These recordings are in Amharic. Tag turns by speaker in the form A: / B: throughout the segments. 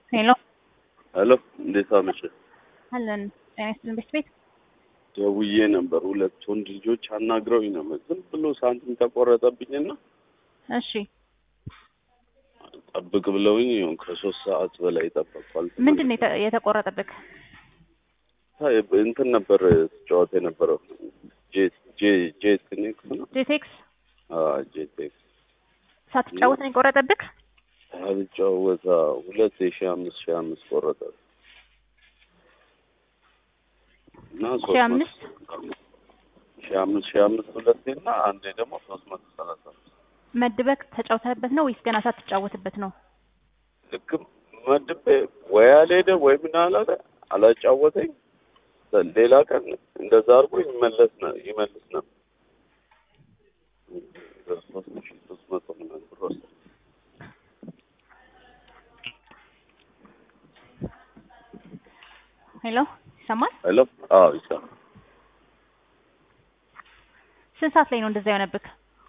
A: ሄሎ
B: ሄሎ እንዴት አመሸ?
A: አለን ጤና ይስጥልን ቤት
B: ደውዬ ነበር። ሁለት ወንድ ልጆች አናግረውኝ ነው። ዝም ብሎ ሳንቲም ተቆረጠብኝና
A: እሺ
B: ጠብቅ ብለውኝ ይሁን ከ3 ሰዓት በላይ ጠበቅኳል።
A: ምንድነው የተቆረጠብክ?
B: እንትን ነበር ጨዋታ የነበረው ጄቴክስ ነው።
A: ጄቴክስ
B: ጄቴክስ
A: ሳትጫወት ነው የቆረጠብክ?
B: አልጫወታ 2500 ቆረጠ እና 300 ሁለቴና አንዴ ደግሞ 330
A: መድበክ ተጫውተህበት ነው ወይስ ገና ሳትጫወትበት ነው?
B: ልክ መድቤ ወይ አልሄደ ወይ ምን አላለ አላጫወተኝ። ሌላ ቀን እንደዛ አድርጎ ይመልስ ነው 3300 ምናምን ብር ወሰደ።
A: ሄሎ ይሰማል?
B: ሄሎ አዎ ይሰማል።
A: ስንት ሰዓት ላይ ነው እንደዛ የሆነብክ?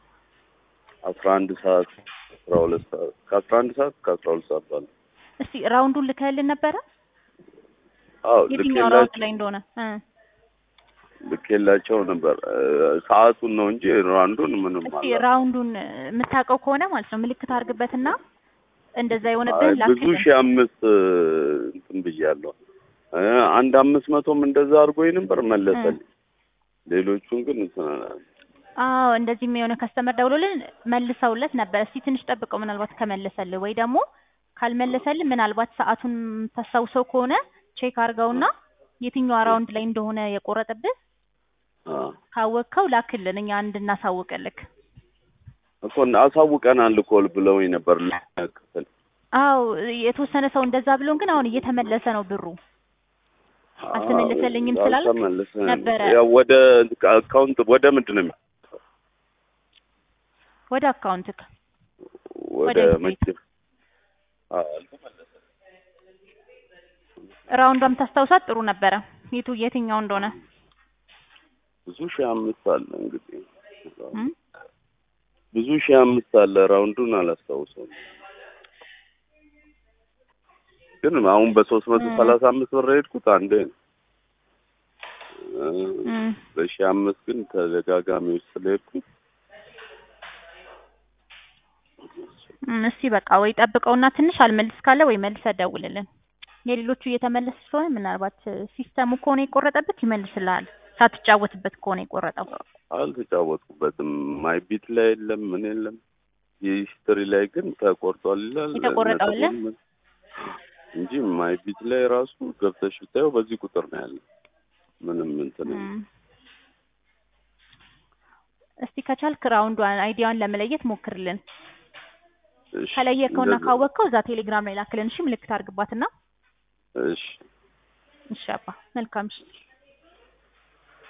B: 11 ሰዓት 12 ሰዓት ከ11 ሰዓት ከ12 ሰዓት ባለ።
A: እስቲ ራውንዱን ልከህልን ነበረ?
B: አዎ
A: የትኛው ራውንድ ላይ እንደሆነ
B: ልኬላቸው ነበር። ሰዓቱን ነው እንጂ ራውንዱን ምንም
A: እስቲ
B: ማለት
A: ራውንዱን የምታውቀው ከሆነ ማለት ነው ምልክት አድርግበትና እንደዛ የሆነብህ ላክልን።
B: ብዙ 500 እንትን ብያለሁ። 500ም እንደዛ አድርጎኝ ነበር መለሰልኝ። ሌሎቹን ግን
A: አዎ እንደዚህም የሆነ ከስተመር ደውሎልን መልሰውለት ነበር። እስቲ ትንሽ ጠብቀው ምናልባት ከመለሰልህ ወይ ደግሞ ካልመለሰልህ ምናልባት ሰዓቱን ታስታውሰው ከሆነ ቼክ አድርገውና የትኛው ራውንድ ላይ እንደሆነ የቆረጠብህ ካወቅከው ላክልን እኛ እንድናሳውቅልክ።
B: እኮ አሳውቀናል እኮ ብለውኝ ነበር ለክፍል።
A: አዎ የተወሰነ ሰው እንደዛ ብሎን ግን አሁን እየተመለሰ ነው ብሩ። አልተመለሰልኝም ስላልክ ነበረ።
B: ያው ወደ አካውንት ወደ ምንድን ነው
A: ወደ አካውንትክ
B: ወደ መኪና አልተመለሰም።
A: ራውንዷም ታስታውሳት ጥሩ ነበረ የትኛው እንደሆነ።
B: ብዙ 500 አለ እንግዲህ ብዙ 500 አለ። ራውንዱን አላስታውሰውም ግን አሁን በ335 ብር ሄድኩት አንዴ ነው። በ500 ግን ተደጋጋሚ ስለሄድኩት
A: እስቲ በቃ ወይ ጠብቀውና ትንሽ አልመልስ ካለ ወይ መልሰህ ደውልልን። የሌሎቹ እየተመለሰ ስለሆነ ምናልባት ሲስተሙ ከሆነ የቆረጠበት ይመልስልሃል። ሳትጫወትበት ከሆነ የቆረጠው
B: አልተጫወትኩበትም። ማይ ቢት ላይ የለም ምን የለም። የሂስትሪ ላይ ግን ተቆርጧል ይላል
A: የተቆረጠው አለ
B: እንጂ ማይ ቢት ላይ ራሱ ገብተሽ ብታየው በዚህ ቁጥር ነው ያለው። ምንም እንትን
A: እስቲ ከቻልክ ራውንዷን አይዲያውን ለመለየት ሞክርልን። ከለየከውና ካወቅከው እዛ ቴሌግራም ላይ ላክልን። እሺ ምልክት አድርግባትና።
B: እሺ
A: እሺ አባ መልካም። እሺ